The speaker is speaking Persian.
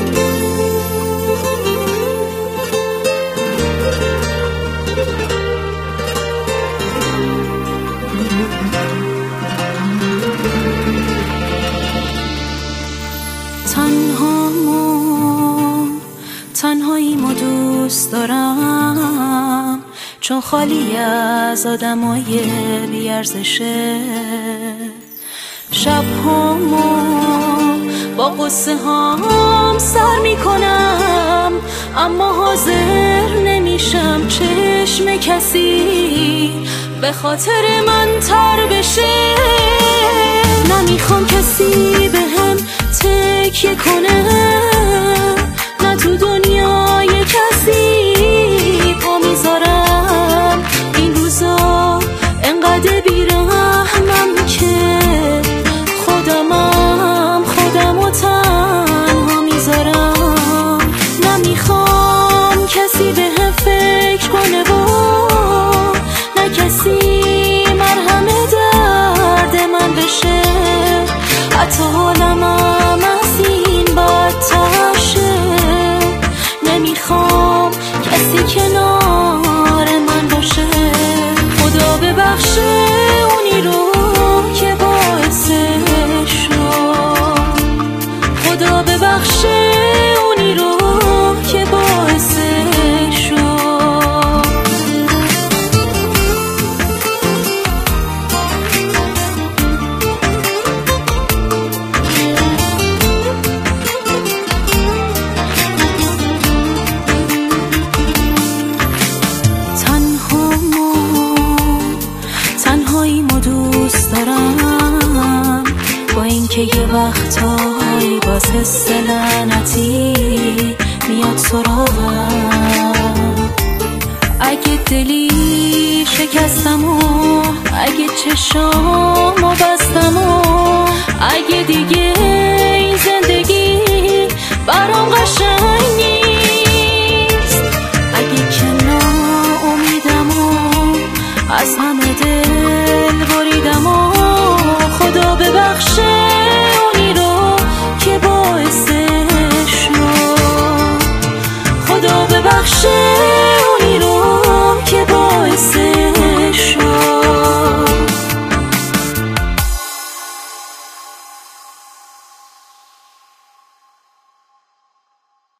تنهاییمو دوست دارم، چون خالی از آدمای بی‌ارزشه. شب‌هامو با قصه هام سر میکنم، اما حاضر نمیشم چشم کسی به خاطر من تر بشه. نمیخوام کسی بهم تکیه کنه، نه تو دنیای کسی پا میذارم. این روزا انقدر بیرحمم که خودمو تنها میذارم. نمیخوام کسی بهم فکر کنه و نه کسی مرهم درد من بشه. حتی حالم از این بدتر شه. نمیخوام کسی کنار من باشه. خدا ببخشه اونی رو که باعثش شد. خدا ببخشه اونی رو که باعثش شد. تنهاییمو دوست دارم، با اینکه یه وقتایی باز حس لعنتی میاد سراغم. اگه دلی شکستم و اگه چشامو بستم و اگه دیگه